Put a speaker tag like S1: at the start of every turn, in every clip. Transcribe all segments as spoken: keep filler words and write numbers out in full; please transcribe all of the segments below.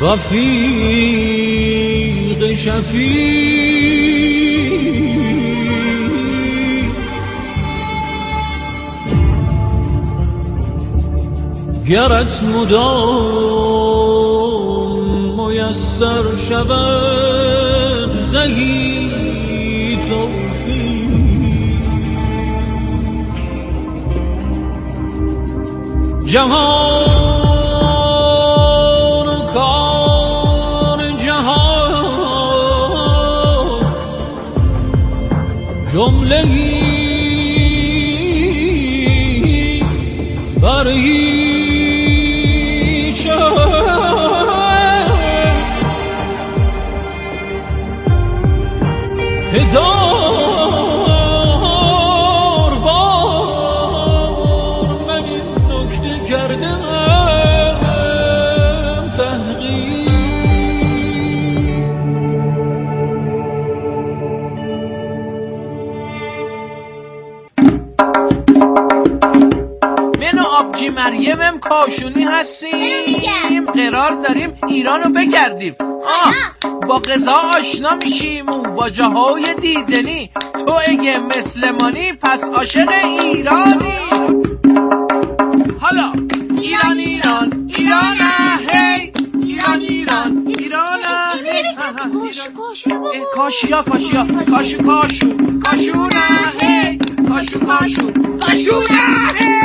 S1: رفیق شفیق گرت مدام میسر شود زهی توفیق جهان جمله هیچ بر هیچ هزار بار من این نکته کردم تحقیق.
S2: آبجی مریمم کاشونی هستیم، قرار داریم ایرانو بگردیم. آه با غذا آشنا میشیم و با جاهای دیدنی. تو اگه مسلمانی پس عاشق ایرانی. حالا ایران ایران ایران هی ایران ایران ایران هی کاشیا کاشیا کاشو کاشو کاشو نه هی کاشو کاشو کاشو نه هی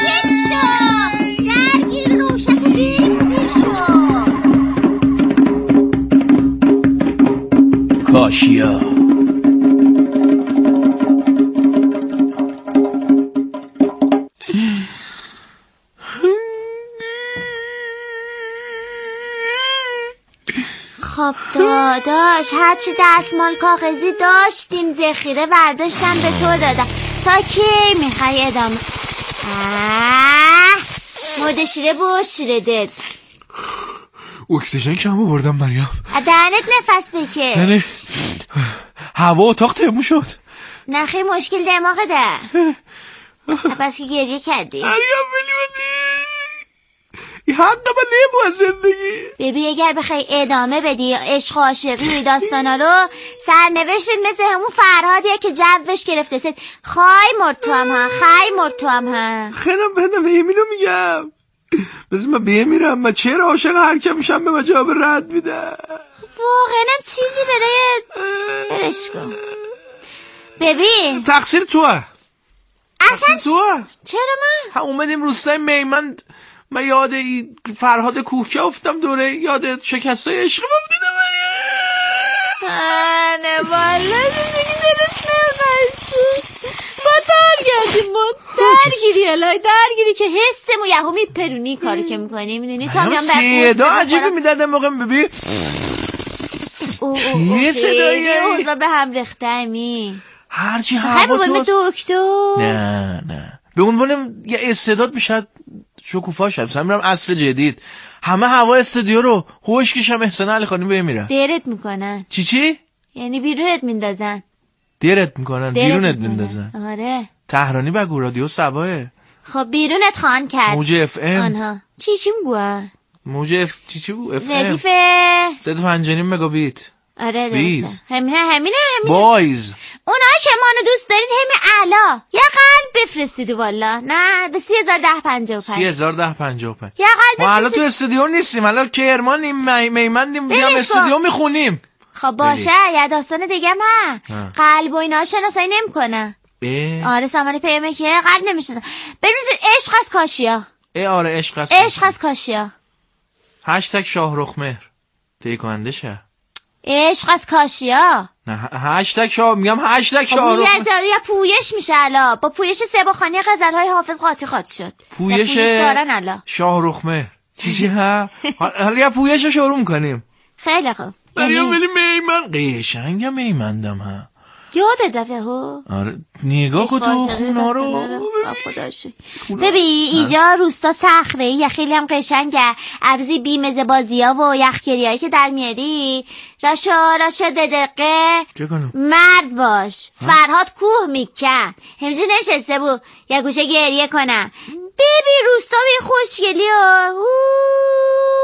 S2: کاشیا.
S3: خب داداش هرچی دستمال کاغذی داشتیم ذخیره برداشتم به تو دادم. تا کی میخوای ادامه؟ مرده شیره بود شیره دد.
S4: اکسیژن کمو بردم مریم.
S3: دهنت نفس بکش.
S4: نه هوا اتاق تموم شد.
S3: نه خیلی مشکل دماغ ده. بس که گریه کردی
S4: مریم ولی من این حد من نمو از زندگی.
S3: ببین اگر بخوای ادامه بدی عشق و عاشقی داستانا رو سرنوشت مثل همون فرهادیه که جوش گرفته سید. خای مرد تو هم ها خای مرد تو هم ها.
S4: خیلی بندم همینو میگم. بذار من بمیرم. من چرا عاشق هر که میشم به من جواب رد میده.
S3: واقعا چیزی برای برش کن. ببین
S4: تقصیر توه.
S3: اصلا
S4: توه.
S3: چرا من؟
S4: ها اومدیم روستای میمن من یاد این فرهاد کوهکه افتم دوره یاد شکستای عشق ما بودیدم.
S3: نه والا زندگی دلست نمست با درگردیم ما درگیری الهی درگیری که حسمو یهو میپرونی کاری که میکنی میدونی تا میام
S4: صدا عجیبی میدردم موقع ببین چیه صدایی
S3: اوضا به هم ریخته امی
S4: هرچی هوا
S3: تو دکتر.
S4: نه نه به عنوان یه استعداد میشد شکوفا شد. مثلا میرم عصر جدید همه هوا استودیو رو هوش کشم احسان علی خانی بمیرن.
S3: دیرت میکنن.
S4: چی چی؟
S3: یعنی بیرونت میندازن.
S4: دیرت میکنن بیرونت میندازن.
S3: آره
S4: تهرانی بگو رادیو سباه.
S3: خب بیرونت خان کرد
S4: موج اف ام.
S3: آنها چی چی میگوه؟
S4: موج اف چی چی بود؟ اف ام
S3: ردیفه
S4: صد و پنجاه مگابیت.
S3: آره درسته همینه همینه همینه
S4: بایز.
S3: اونایی که منو دوست دارین همین اعلا یه قلب بفرستید والا. نه به سی هزار ده پنجاه و پنج
S4: سی هزار ده پنجاه و پنج
S3: یه قلب
S4: ما الان تو استودیو نیستیم الان کرمانیم می... میمندیم دیگه استودیو میخونیم.
S3: خب باشه یه داستان دیگه هم قلب و اینا شناسایی نمی کنه. آره سامانه پیمه که قلب نمیشه. ببینید عشق از کاشیا.
S4: ای آره عشق از
S3: عشق از کاشیا.
S4: هشتگ شاهرخ مهر تهیه کننده شه.
S3: عشق از کاشیا.
S4: نه هشتگ شاه میگم هشتگ شاهرخ
S3: مهر. یا پویش میشه الا با پویش سباخانی غزل‌های حافظ قاطی قاطی شد.
S4: پویش
S3: دارن الا
S4: شاهرخ مهر چی چی ها حالا یا پویشو شروع می‌کنیم.
S3: خیلی خوب.
S4: بریم ولی میمن قشنگم میمندم ها.
S3: یادت رفته ها؟
S4: آره نگاه کن تو خونا رو
S3: ببین اینجا روستا صخره یه خیلی هم قشنگه. عوضی بیمزه بازیا و یخگریایی که در میاری راشو راشو دقیقه مرد باش. فرهاد کوه میکن همجا نشسته بود یه گوشه گریه کنم. ببین روستا بی خوشگلی ها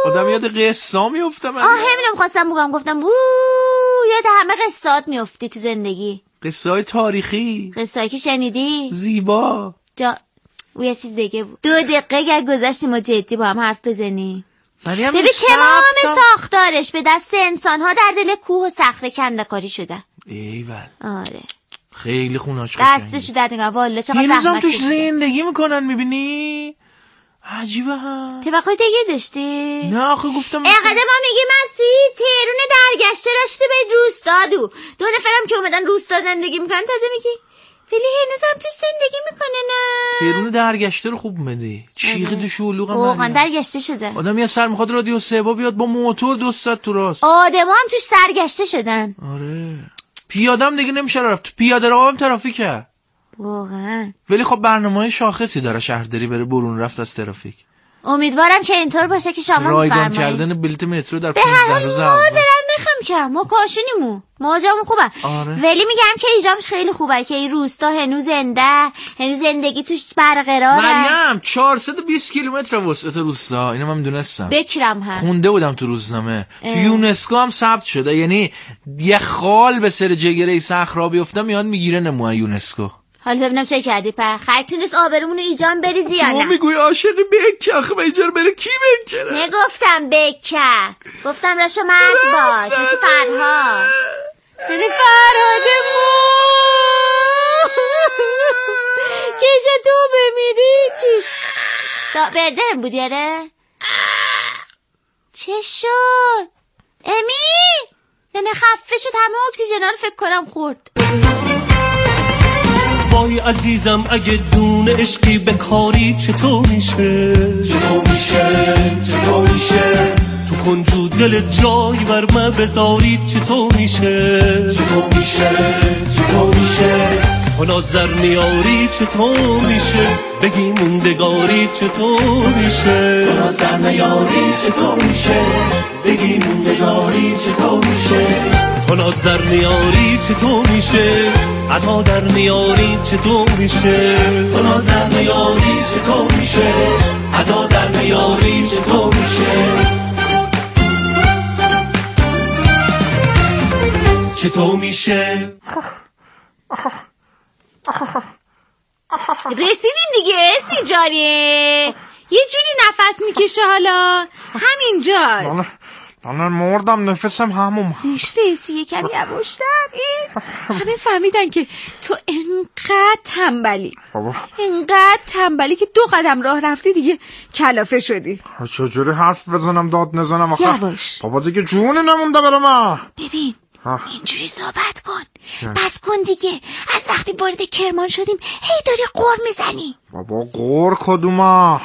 S4: آدم یاد قصه میافتم.
S3: آه همینم خواستم بگم، گفتم بو یاد همه قصات میافتی تو زندگی.
S4: قصه های تاریخی،
S3: قصه هایی که شنیدی
S4: زیبا.
S3: جا او یه چیز دیگه بود. دو دقیقه اگر گذاشتیم ما جدی با هم حرف بزنی. ببین تمام ساختارش به دست انسان ها در دل کوه و صخره کنده‌کاری شده.
S4: ایول.
S3: آره
S4: خیلی خوناش قشنگه.
S3: دستشو در نگاه والا چقدر
S4: زحمت
S3: کشیده.
S4: توش زندگی میکنن میبینی؟ عجیبه ها.
S3: توقع دیگه داشتی؟
S4: نه آخه گفتم
S3: اینقدر ما میگیم از توی تهرون درگشته راشته به روستا دو دو نفرم که اومدن روستا زندگی میکنن تازه میگی ولی هنوز هم توش زندگی میکنه. نه
S4: تهرون درگشته رو خوب اومدی. چیغ تو شلوغ هم
S3: واقعا درگشته شده.
S4: آدم یه سر میخواد رادیو سبا بیاد با موتور دو ساعت تو راست.
S3: آدم هم توش سرگشته شدن.
S4: آره پیادم دیگه نمیشه رفت. پیاده رو هم ترافیکه
S3: واقعا.
S4: ولی خب برنامه شاخصی داره شهرداری بره برون رفت از ترافیک.
S3: امیدوارم که اینطور باشه که شما
S4: رایگان
S3: میفرمایید.
S4: کردن بلیت مترو در
S3: به هر
S4: پانزده
S3: حال
S4: روز
S3: ما
S4: اول.
S3: زرم نخم که ما کاشونیمو ما جامون خوبه.
S4: آره.
S3: ولی میگم که ایجامش خیلی خوبه که این روستا هنوز زنده، هنوز زندگی توش برقراره.
S4: مریم چهارصد و بیست کیلومتر وسعت روستا. اینو من میدونستم.
S3: بکرم هم
S4: خونده بودم تو روزنامه. تو یونسکو هم ثبت شده. یعنی یه خال به سر جگره صخره بیفته میاد میگیره نمونه یونسکو.
S3: حالا ببینم چه کردی په خیلی تونست آبرومونو ایجام بریزی یا نه؟
S4: تو میگوی عاشق بکه آخه به اینجا بره کی بکنه؟
S3: نگفتم بکه گفتم راشو مرد باش مثل فرها یعنی فرهادمون کشه تو بمیری چیز دا بردهم بودی یاره؟ چه شد؟ امی؟ نه خفه شد همه اکسیژنال فکر کنم خورد.
S5: وای عزیزم اگه دون عشقی به کاری چطور میشه چطور میشه چطور میشه تو کنجو دل جای بر من بذاری چطور میشه چطور میشه چطور میشه تو ناز در نیاری چطور میشه بگی موندگاری چطور میشه تو ناز در نیاری چطور میشه بگی موندگاری چطور میشه تو ناز در نیاری چطور میشه عطا در نیاری چطور میشه تو ناز در نیاری چطور میشه عطا در نیاری چطور میشه چطور میشه
S3: رسیدیم دیگه اسی جانیه یه جوری نفس میکشه حالا همینجاست.
S4: من مردم نفسم هموم
S3: زشته اسی یه کمی یواشتر. همه فهمیدن که تو انقدر تنبلی
S4: بابا
S3: انقدر تنبلی که دو قدم راه رفتی دیگه کلافه شدی.
S4: چجوری حرف بزنم داد نزنم آخه
S3: یواش
S4: بابا دیگه جون نمونده برای من.
S3: ببین اینجوری صحبت کن بس کن دیگه. از وقتی وارد کرمان شدیم هی داری قور میزنی.
S4: بابا قور کدومه؟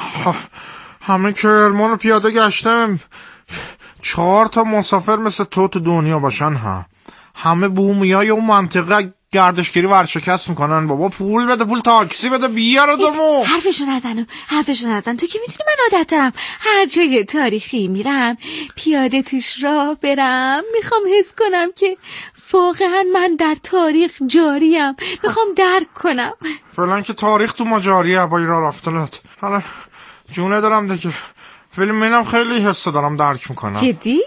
S4: همه کرمان رو پیاده گشتم. چهار تا مسافر مثل تو تو دنیا باشن ها همه بومیای اون منطقه گردشگری ورشکست میکنن. بابا پول بده پول تاکسی بده بیار دمو.
S3: حرفشو نزن حرفشو نزن. تو که میتونی من عادتم هر جای تاریخی میرم پیاده توش راه برم میخوام حس کنم که واقعا من در تاریخ جاریم. میخوام درک کنم.
S4: فعلا که تاریخ تو ما جاریه با ایران رفتنت. حالا جونه دارم دیگه ولی منم خیلی حس دارم درک میکنم.
S3: جدی؟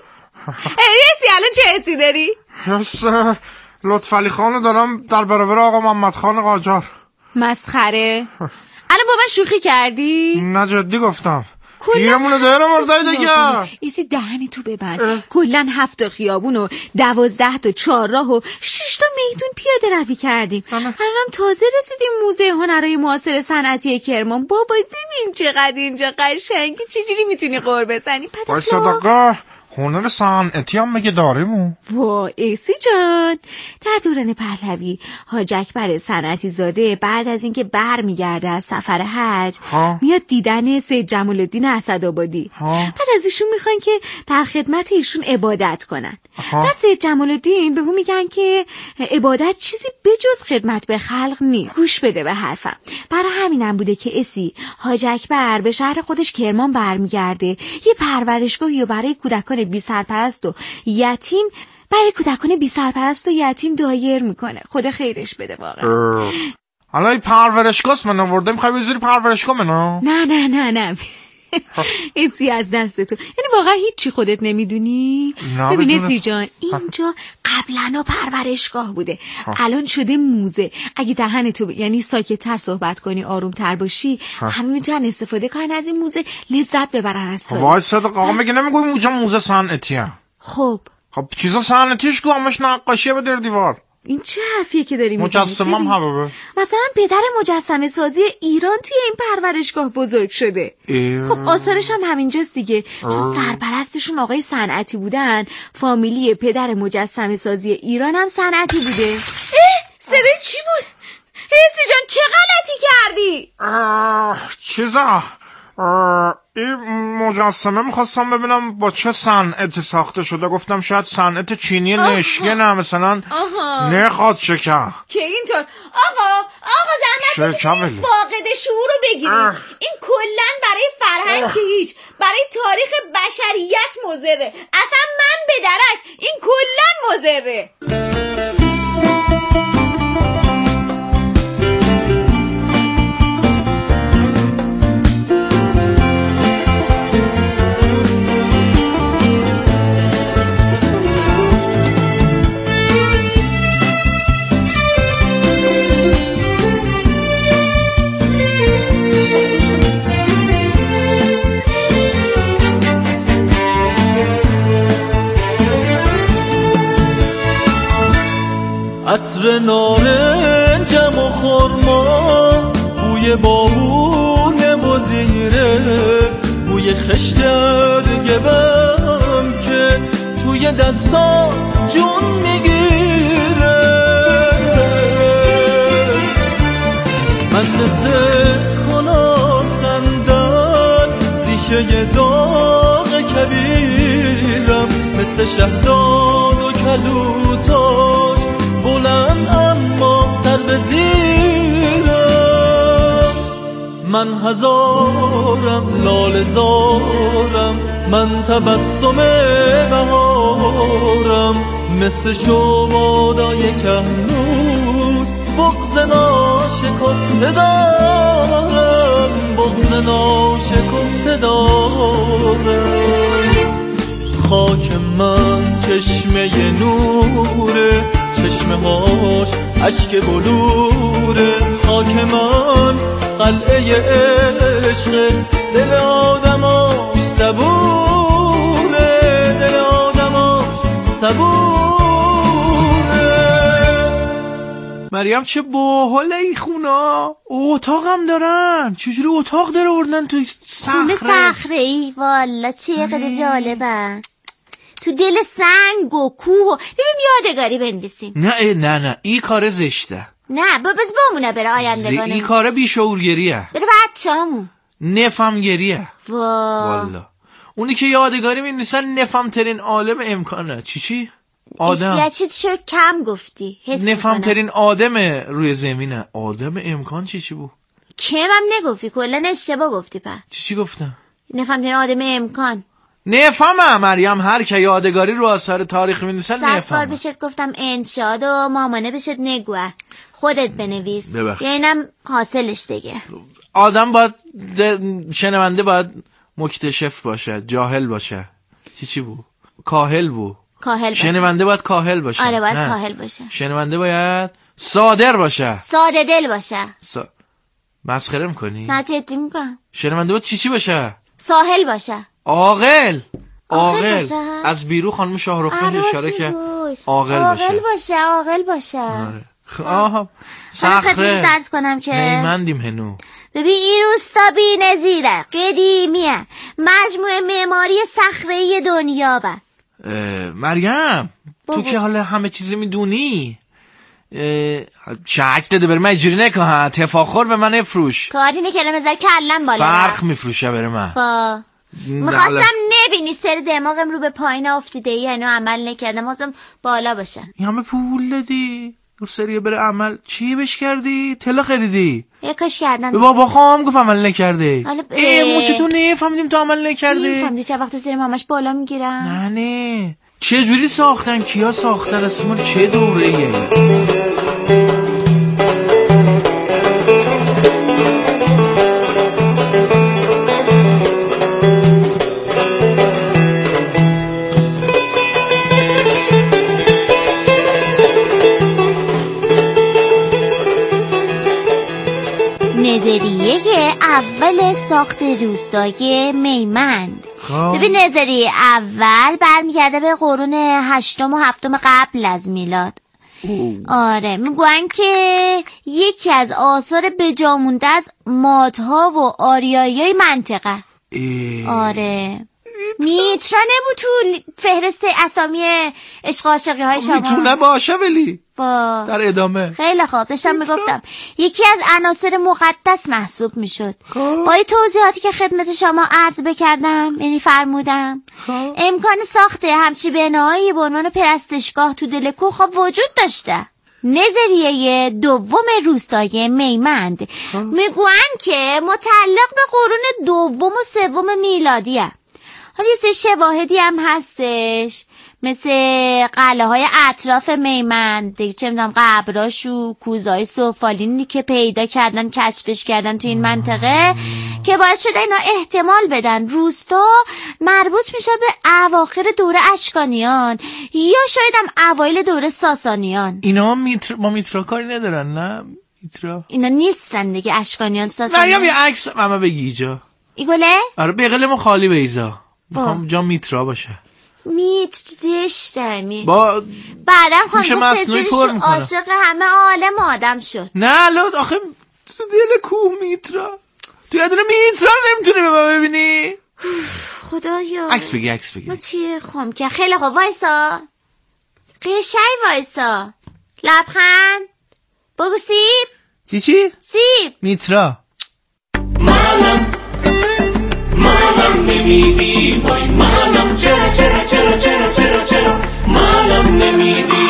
S3: حسی الان چه حسی داری؟
S4: حس لطفعلی خانو دارم در برابر آقا محمد خان قاجار.
S3: مسخره. الان با من شوخی کردی؟
S4: نه جدی گفتم. گیرمونو داره مرده دیگه.
S3: ایسی دهنی تو ببند. کلن هفت تا خیابون و دوازده تا چهارراه و شش تا میدون پیاده روی کردیم. الانم تازه رسیدیم موزه هنرهای معاصر صنعتی کرمان. بابا ببین چقدر اینجا قشنگی. چجوری میتونی قور بزنی؟
S4: وای صدقه هنر صنعتی هم میگه داریم.
S3: وا ایسی جان در دوران پهلوی حاج اکبر صنعتی زاده بعد از اینکه بر میگرده از سفر حج ها؟ میاد دیدن سید جمال الدین اسدآبادی. بعد از ایشون میخوان که در خدمت ایشون عبادت کنن. ها؟ بعد سید جمال الدین به اون میگن که عبادت چیزی بجز خدمت به خلق نیست. گوش بده به حرفم. برای همینم بوده که اسی حاج اکبر به شهر خودش کرمان برمیگرده یه پرورشگاهی برای کودکان بی سرپرست و یتیم برای کودکان بی سرپرست و یتیم دایر میکنه. خدا خیرش بده واقعا.
S4: حالا این پرورشگاه من آورده میخوای بذاری پرورشگاه منو؟
S3: نه نه نه نه
S6: اسی از دست تو، یعنی واقعا هیچی خودت نمیدونی؟ ببین اسی جان، اینجا قبلا پرورشگاه بوده، الان شده موزه. اگه دهن تو ب... یعنی ساکت‌تر صحبت کنی، آروم‌تر باشی، همه میتونن استفاده کنن از این موزه، لذت ببرن از تو.
S4: وای صدق آقا میگه نمیگوی موزه موزه صنعتیه.
S6: خب
S4: خب چیزا صنعتیش کو، همش نقاشیه به در دیوار.
S6: این چه حرفیه که داری میزنی؟
S4: مجسمم حبابه.
S6: مثلا پدر مجسمه سازی ایران توی این پرورشگاه بزرگ شده. اه... خب آثارش هم همینجاست دیگه. چون سرپرستشون آقای صنعتی بودن، فامیلی پدر مجسمه سازی ایران هم صنعتی بوده. اه صدای چی بود؟ حسی جان چه غلطی کردی؟
S4: چیزا این مجسمه میخواستم ببینم با چه صنعتی ساخته شده، گفتم شاید صنعت چینی نشگه نه مثلا نخواد شکن
S6: که اینطور. آقا آقا زحمت فاقد شعور رو بگیرید، این کلن برای فرهنگ که هیچ، برای تاریخ بشریت مضره، اصلا من به درک این کلن مضره.
S5: عطر نارنجم و خرما، بوی بابونه و زیره، بوی خشتر گبم که توی دستات جون میگیره. من مثل کنار سندن ریشه داغ کبیرم، مثل شهدان و کلوتاش بلند اما سر به زیرم. من هزارم لاله زارم، من تبسم بهارم، مثل شبادای کهنوت بغض ناشکفته دارم، بغض ناشکفته دارم. خاک من چشمه نوره، چشمه هاش عشق بلوره. خاک من قلعه عشق، دل آدماش صبوره، دل آدماش صبوره.
S2: مریم چه باحال این خونا، اتاقم دارن. چجوری اتاق داره آوردن توی صخره؟
S3: خونه صخره ای والا چقدر جالبه، تو دل سنگ و کوه. ببین یادگاری بنویسیم.
S2: نه نه نه این کار زشته.
S3: نه بس بامونه بره آیندگانه.
S2: این کار بیشعورگریه،
S3: بره بچه‌مون
S2: نفهمگریه.
S3: وا
S2: والا اونی که یادگاری می‌نویسن نفهم ترین عالم امکانه. چی چی؟ آدم.
S3: یه چیزی شو کم گفتی.
S2: نفهم ترین آدم روی زمینه. آدم امکان چی چی بود؟
S3: کم هم نگفتی، کلا اشتباه گفتی. په
S2: چی چی گفتم؟
S3: نفهم ترین آدم امکان.
S2: نفهمم مریم، هر که یادگاری رو آثار تاریخ می‌نویسن نفهمم.
S3: صد بار بشت گفتم انشاد و مامانه بشت نگوه، خودت بنویس. اینم حاصلش دیگه.
S2: آدم باید شنونده باید مکتشف باشه، جاهل باشه. چی چی بود؟ کاهل بود.
S3: کاهل باشه.
S2: شنونده باید کاهل باشه.
S3: آره باید کاهل باشه.
S2: شنونده باید صادر باشه.
S3: ساده دل باشه.
S2: سا... مسخره میکنی؟
S3: نه جدی میکنم.
S2: شنونده باید چی چی باشه؟
S3: ساحل باشه.
S2: عاقل. عاقل.
S3: از
S2: بیرو خانم شاهرخ اشاره که عاقل باشه.
S3: عاقل باشه، عاقل باشه.
S2: آره. آها صخره
S3: درس کنم که
S2: نیمندیم هنو.
S3: ببین این روستا بی نظیره، قدیمیه، مجموعه معماری صخره‌ای دنیا با.
S2: مریم تو که حالا همه چیزی میدونی، شک داده بره من اجوری نکن، تفاخر به من افروش.
S3: کاری نکردم ازا کلم بالا
S2: فرق میفروشه بره من.
S3: با میخواستم نبینی سر دماغم رو به پایین افتیده، یعنی عمل نکردم، خواستم بالا باشه.
S2: این همه پول دادی رو سریه بره عمل، چی بش کردی؟ تلا خریدی؟
S3: یکاش کردم.
S2: به بابا خواهم گفت عمل نکرده.
S3: ب...
S2: ای موچه تو نفهمیدیم تو عمل نکرده.
S3: نفهمیدی چه وقت سر ماماش بالا میگیرن.
S2: نه نه چه جوری ساختن، کیا ساختن، اصلا چه دوره ایه؟
S3: ساخت روستای میمند. ببین نظری، اول برمیگرده به قرون هشتم و هفتم قبل از میلاد. آره، میگوین که یکی از آثار بجامونده از مادها و آریایی منطقه. آره، میترا نبود تو فهرست اسامی عشق عاشقی های شما؟
S2: میتونه باشه ولی
S3: با...
S2: در ادامه.
S3: خیلی خوب، داشتم میگفتم یکی از عناصر مقدس محسوب میشد. با این توضیحاتی که خدمت شما عرض بکردم، یعنی فرمودم خواه. امکان ساخت همچی بنایی به عنوان پرستشگاه تو دل کوه خب وجود داشته. نظریه دوم روستای میمند میگوین که متعلق به قرون دوم و سوم میلادیه. حالا یه سه شواهدی هم هستش، مثل قلعه های اطراف میمند دیگه، چه میدونم قبراش و کوزهای سفالینی که پیدا کردن، کشفش کردن تو این منطقه، که باعث شده اینا احتمال بدن روستا مربوط میشه به اواخر دوره اشکانیان یا شاید هم اوایل دوره ساسانیان.
S2: اینا میتر... ما میترا کاری ندارن نه؟ میترا
S3: اینا نیستن دیگه، اشکانیان ساسانیان.
S2: مریم یه عکس ماما بگی ایجا.
S3: ایگوله؟
S2: آره بغلمون خالی بیزا، میخوام جا میترا باشه.
S3: میتر زشته می
S2: با
S3: بعدم خانم
S2: مصنوعی پر میکنه،
S3: عاشق همه عالم آدم شد.
S2: نه لود آخه تو دل کوه میترا، تو یه دونه میترا نمیتونی به ما ببینی؟
S3: خدایا
S2: عکس بگی عکس بگی.
S3: ما چیه خم که خیلی خوب وایسا، قشنگ وایسا، لبخند بگو سیب.
S2: چی چی؟
S3: سیب
S2: میترا.
S5: منم منم نمیدی، وای منم چرا چرا چرا چرا چرا چرا منم نمیدی.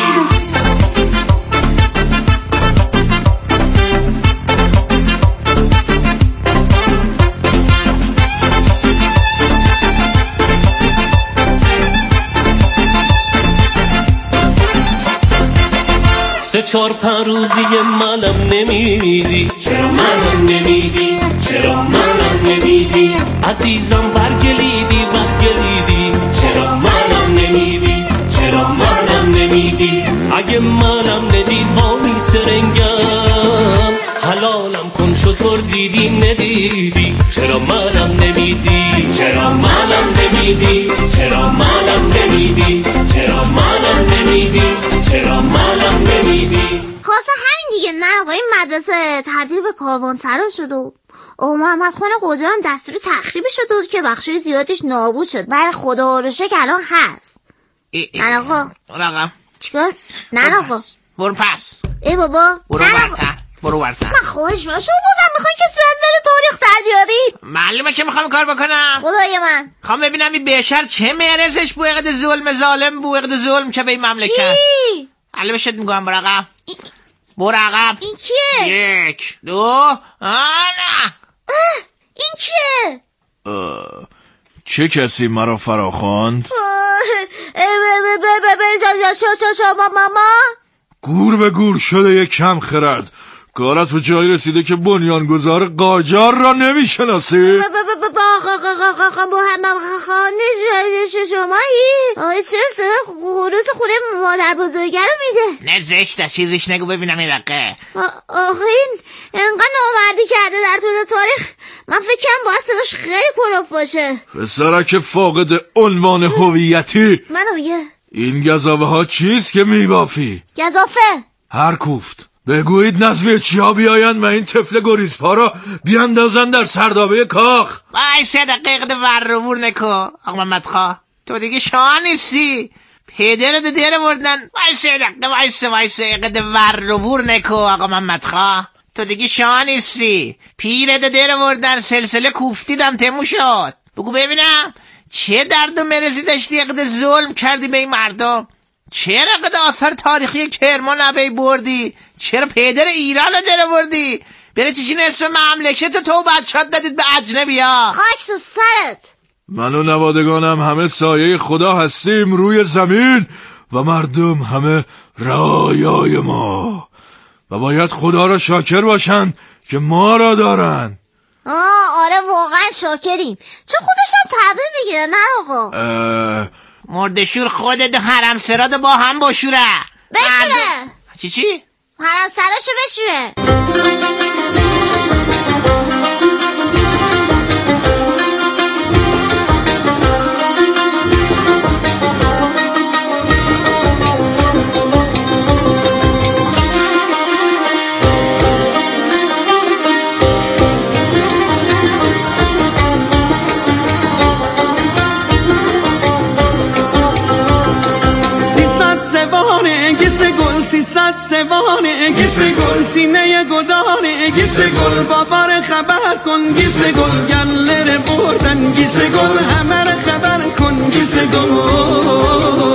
S5: سه چار پنج روزی منم نمیدی، چرا منم نمیدی، چرا منم نمیدی، عزیزم برگلیدی برگلیدی، چرا منم نمیدی، چرا منم نمیدی، اگه منم ندی وای سرنگم، حلالم کن شطور دیدی ندیدی، چرا منم نمیدی، چرا منم نمیدی، چرا منم نمیدی، چرا منم نمیدی، چرا منم نمیدی.
S3: خواست همین دیگه. نه آقای مدرسه تبدیل به کاروانسرا شد و او محمد خان قجا هم دستور تخریب شد و که بخشی زیادش نابود شد. ولی خدا رو شکر الان هست. نه آقا
S2: برو
S3: چیکار؟ نه آقا
S2: برو پس.
S3: ای بابا
S2: برو برتر برو برتر.
S3: من خواهش میکنم شما بازم میخواین کسی از دل تاریخ در بیاری؟
S2: معلومه که میخوام کار بکنم.
S3: خدای من
S2: خوام ببینم این بشر چه مرزش بو عقد ظلم ظالم بو عقد ظلم که به این مملکت.
S3: کی؟
S2: علی بشت میگم برو عقب. برو عقب.
S3: این کیه؟
S2: یک دو آنا.
S3: این کیه؟
S4: چه کسی مرا فراخواند؟
S3: شما ماما؟
S4: گور به گور شده یک کم خرد. کارت به جایی رسیده که بنیانگذار قاجار را نمیشناسی؟
S3: محمد خانه شمایی؟ آی چرا خروس خونه مادر بزرگه رو میده؟
S2: نه زشته، چیزیش نگو ببینم این دقیقه.
S3: آخه این انقدر نامردی کرده در طول تاریخ، من فکرم باید صداش خیلی کلوف باشه.
S4: پسرک فاقد عنوان هویتی،
S3: منو میگه
S4: این گزافه ها چیست که میبافی؟
S3: گزافه؟
S4: هر کوفت بگویید نزوی چیا بیایند و این طفل گریزپا را بیاندازن در سردابه کاخ.
S2: وای سه دقیقه ور رو بور نکو آقا محمد خواه، تو دیگه شاه نیستی، پدر ده دیر بردن. وای سه دقیقه وای سه وای سه دقیقه ور رو بور نکو آقا محمد خواه، تو دیگه شاه نیستی، پیر ده دیر بردن، سلسله کوفتیدم تمو شد. بگو ببینم چه درد و مرزی داشتی اقد ظلم کردی به این مردم؟ چرا قد آثار تاریخی کرمان عبی بردی؟ چرا پدر ایران رو در بردی؟ بره چیچی نصف مملکت تو بچهات دادید به اجنبی ها؟
S3: خاک تو سرت.
S4: من و نوادگانم همه سایه خدا هستیم روی زمین و مردم همه رعایای ما و باید خدا را شاکر باشن که ما را دارن.
S3: آه آره واقعا شاکریم، چه خودشم تحویل میگیره. نه آقا
S4: اه...
S2: مردشور خودت حرم سراد با هم بشوره.
S3: بشوره.
S2: چی چی؟
S3: حرم سراشو بشوره.
S7: سیصد سوانه گیس گل سینه گدانه گیس گل بابا خبر کن گیس گل گله بردن گیس گل همه رو خبر کن گیس گل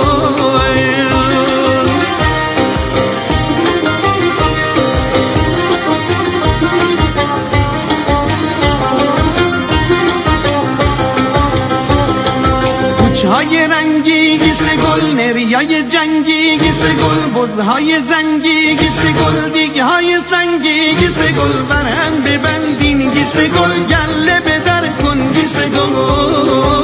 S7: های رنگی گیس گل نریای جنگی گیس گل بزهای زنگی گیس گل دیگه های سنگی گیس گل برهم ببندین گیس گل گله بدر کن گیس گل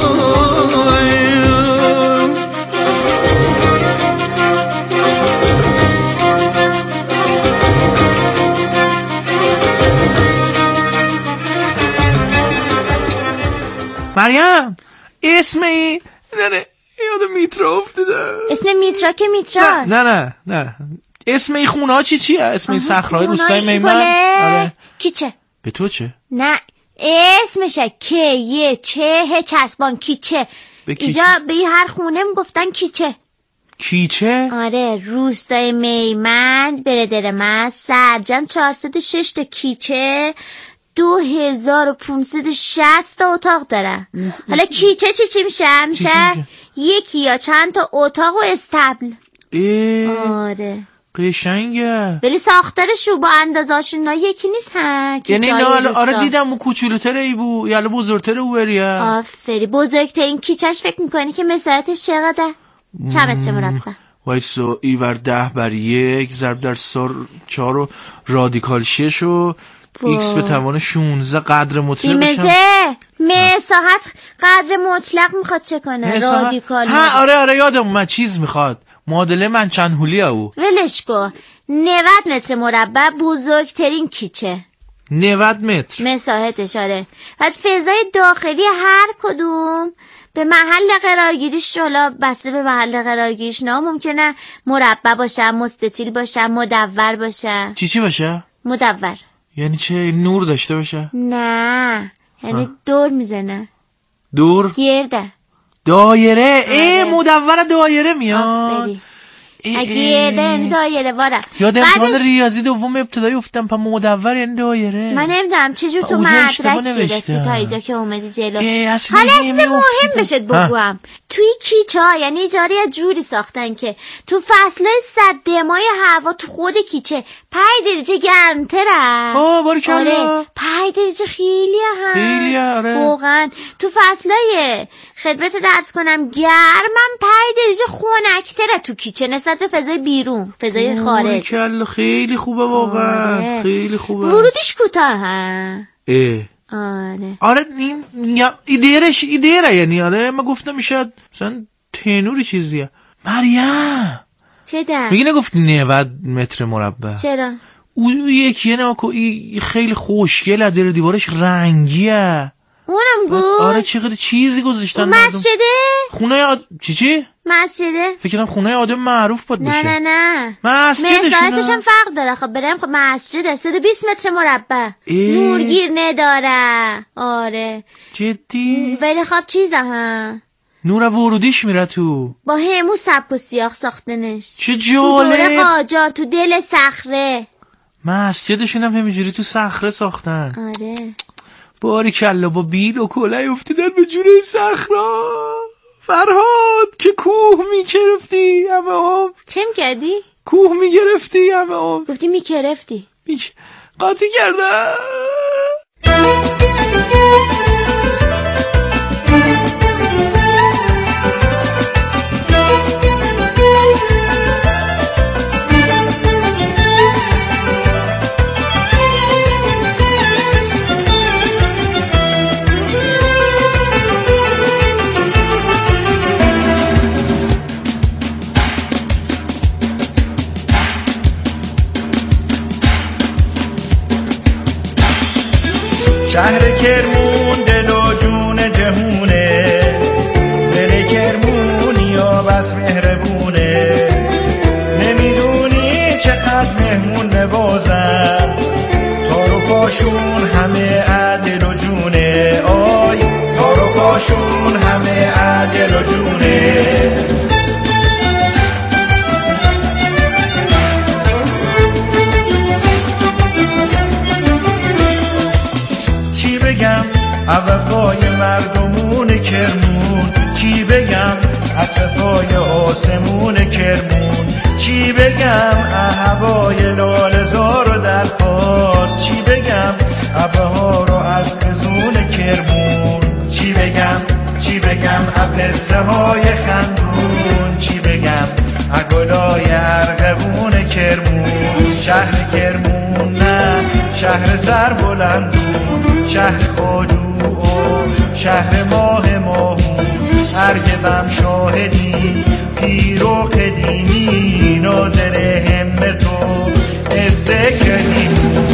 S2: مریم اسمی نه نه یاد میترا افتاده.
S3: اسم میترا که میترا
S2: نه نه نه نه اسم این خونه ها چی چیه؟ اسم این صخره‌های روستای میمن.
S3: آره. کیچه.
S2: به تو چه؟
S3: نه اسمشه که یه چه چسبان کیچه. اینجا به هر خونه میگفتن کیچه.
S2: کیچه؟
S3: آره روستای میمن برادر من سرجم چهارصد و شش تا کیچه دو هزار و پونصد و شصت تا اتاق داره. حالا کیچه چی چی میشه؟ میشه یکی یا چند تا اتاق و استبل. آره
S2: قشنگه
S3: ولی ساختارشو با اندازه‌اشون یکی نیست ها.
S2: یعنی نه آره دیدم اون کوچولوتره ای بو یا بزرگتره او بریا.
S3: آفری بزرگترین کیچش فکر میکنی که مساحتش چقدر؟ چند متر مربع؟
S2: وایسو ایور ده بر یک ضرب در سر چهار و رادیکال شش و ایکس به توان شونزده قدر مطلق
S3: بیمزه مساحت قدر مطلق میخواد چه کنه؟ رادیکال.
S2: ها آره آره یادم اومد چیز میخواد معادله من چند هولیه او.
S3: ولش کن. نود متر مربع بزرگترین کیچه.
S2: نود متر
S3: مساحتش آره. بعد فضای داخلی هر کدوم به محل قرارگیریش حالا بسته به محل قرارگیریش نه ممکنه مربع باشه مستطیل باشه مدور باشه.
S2: چی چی باشه؟
S3: مدور.
S2: یعنی چه نور داشته باشه؟
S3: نه یعنی دور میزنه.
S2: دور؟
S3: گرده.
S2: دایره. ای مدور دایره میاد.
S3: اگه یعنی دایره واره.
S2: یاد امتحان ریاضی دوم ابتدایی افتم پا مدور یعنی دایره.
S3: من نمیدونم چجور تو مدرک گرفتی تا اینجا که اومدی جلو. حالا اصلا مهم بشد بگوام توی کیچه ها یعنی اجاره جوری ساختن که تو فصلهای صد دمای هوا تو خود کیچه پنج درجه گرمتره.
S2: آه باریکلا.
S3: آره پنج درجه خیلی هم
S2: خیلی آره
S3: واقعا. تو فصلهای خدمت درس کنم گرمم پنج درجه خنک‌تره تو کیچه نسبت به فضای بیرون فضای خارج.
S2: باریکلا خیلی خوبه واقعا. آره. خیلی خوبه.
S3: ورودش کوتاه ها.
S2: اه
S3: آره
S2: آره این ایدهش ایدهره یعنی آره ما گفتم میشد مثلا تنوری چیزیه. مریم
S3: چه در؟
S2: میگی نگفتی نود متر مربع؟
S3: چرا؟
S2: او یکیه ناکو خیلی خوشگله در دیوارش رنگیه.
S3: اونم گفت
S2: آره چقدر چیزی گذاشتن.
S3: مسجده؟
S2: خونه آد... چی چی؟
S3: مسجده؟
S2: فکر کنم خونه آدم معروف بود باشه.
S3: نه نه نه
S2: مسجدشونه.
S3: مساحتش هم فرق داره. خب بریم خب مسجده صد و بیست متر مربع. نورگیر نداره. آره
S2: جدی؟
S3: ولی خب چیزه ها
S2: نور ورودیش میره تو.
S3: با همو سبک و سیاق ساختنش.
S2: چه جالب.
S3: تو دوره قاجار تو دل صخره.
S2: مسجدشون هم همینجوری تو صخره ساختن.
S3: آره
S2: باریکلا با بیل و کلاه افتادن به جون صخره. فرهاد که کوه میگرفتی همه هم.
S3: چه میکردی؟
S2: کوه میگرفتی همه هم.
S3: گفتی میگرفتی
S2: میک... قاطی کرده.
S8: شهر کرمون دل و جون جهونه دل کرمونی یا بس مهربونه نمیدونی چقدر مهمون نوازن تارو پاشون همه عدل و جونه آی تارو پاشون همه عدل و جونه مردمون کرمون، چی بگم از صفای آسمون کرمون، چی بگم هوای لاله‌زار و در پار، چی بگم ابرها رو از خزون کرمون، چی بگم چی بگم قصه های خندون، چی بگم گلای ارغوون کرمون. شهر کرمون نه شهر سربلندون، شهر خواجو شهر ماه ماهون، ارگبم شاهدی پیر و قدیمی، ناظر همت و عز کریمون.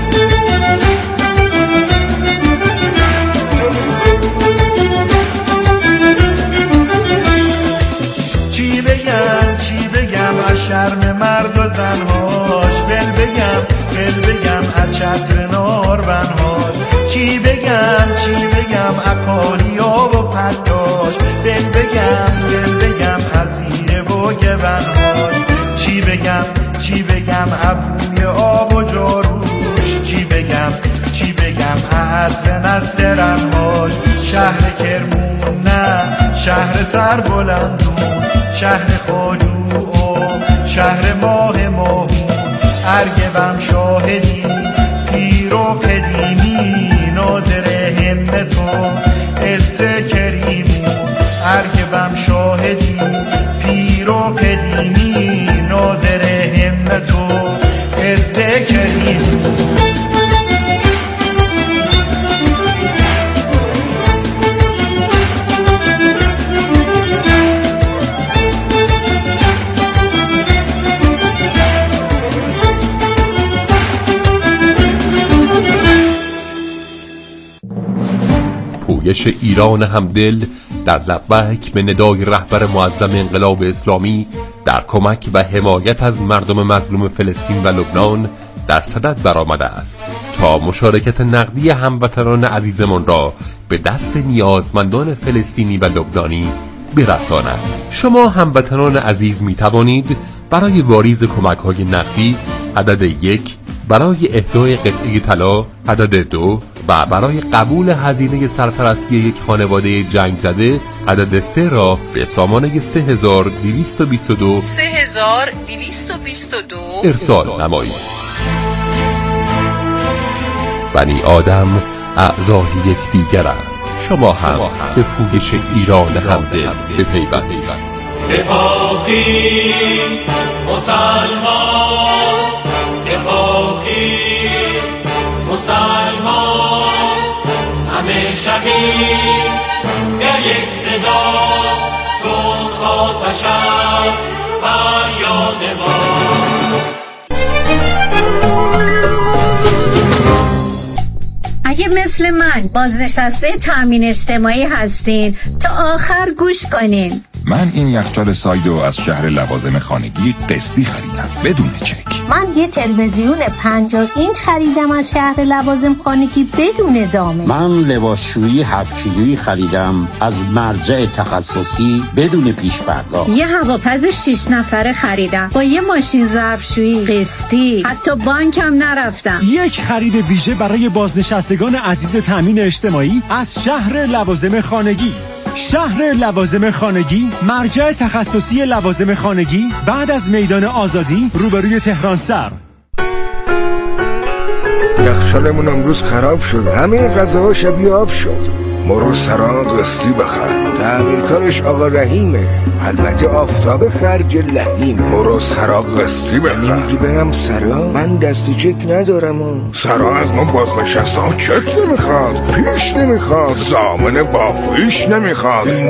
S8: چی بگم چی بگم از شرم مرد و زنهاش، بل بگم بل بگم از چتر ناربنهاش، چی بگم چی بگم از کالیا و پتاش، بل بگم بل بگم از زیر و گونهاش، چی بگم چی بگم از بوی آب و جاروش، چی بگم چی بگم از عطر نسترنهاش. شهر کرمون نه شهر سربلندون، شهر خواجو شهر ماه ماهون، ارگبم شاهدی پیر و قدیمی، ناظر همت و عز کریمون، ارگبم شاهدی پیر و قدیمی، ناظر همت و عز کریمون.
S9: پویش ایران همدل در لبیک به ندای رهبر معظم انقلاب اسلامی در کمک و حمایت از مردم مظلوم فلسطین و لبنان در صدد برآمده است تا مشارکت نقدی هموطنان عزیزمان را به دست نیازمندان فلسطینی و لبنانی برساند. شما هموطنان عزیز می توانید برای واریز کمک‌های نقدی عدد یک، برای اهدای قطعه طلا عدد دو و برای قبول هزینه سرپرستی یک خانواده جنگ زده عدد سه را به سامانه سه هزار دویست و بیست و دو
S10: سه هزار دویست و بیست و دو
S9: ارسال نمایید. بنی آدم اعضای یکدیگرند. شما هم به پویش ایران همدل بپیوندید.
S1: بپاخیز مسلمان، بپاخیز مسلمان، همه شقیق در یک صدا، چون آتش از فریاد ما.
S11: اگه مثل من بازنشسته تامین اجتماعی هستین تا آخر گوش کنین.
S12: من این یخچال سایدو از شهر لوازم خانگی قسطی خریدم بدون چک.
S13: من یه تلویزیون پنجاه اینچ خریدم از شهر لوازم خانگی بدون زامن.
S14: من لباسشویی هفت کیلویی خریدم از مرجع تخصصی بدون پیش پرداخت.
S11: یه هواپز شش نفره خریدم با یه ماشین ظرفشویی قسطی، حتی بانکم نرفتم.
S15: یک خرید ویژه برای بازنشستگان عزیز تامین اجتماعی از شهر لوازم خانگی. شهر لوازم خانگی، مرجع تخصصی لوازم خانگی، بعد از میدان آزادی روبروی تهران سر.
S16: یخچالمون امروز خراب شد، همه غذاها شبیه آب شد. مرو سرا قسطی بخر، تعمیرکارش آقا رحیمه، البته آفتاب خرج لحیمه. مرو سرا قسطی بخر. نمیگی برم سرا؟ من دست چک ندارم. و سرا از ما بازنشسته ها چک نمیخواد، پیش نمیخواد، ضامن با فیش نمیخواد.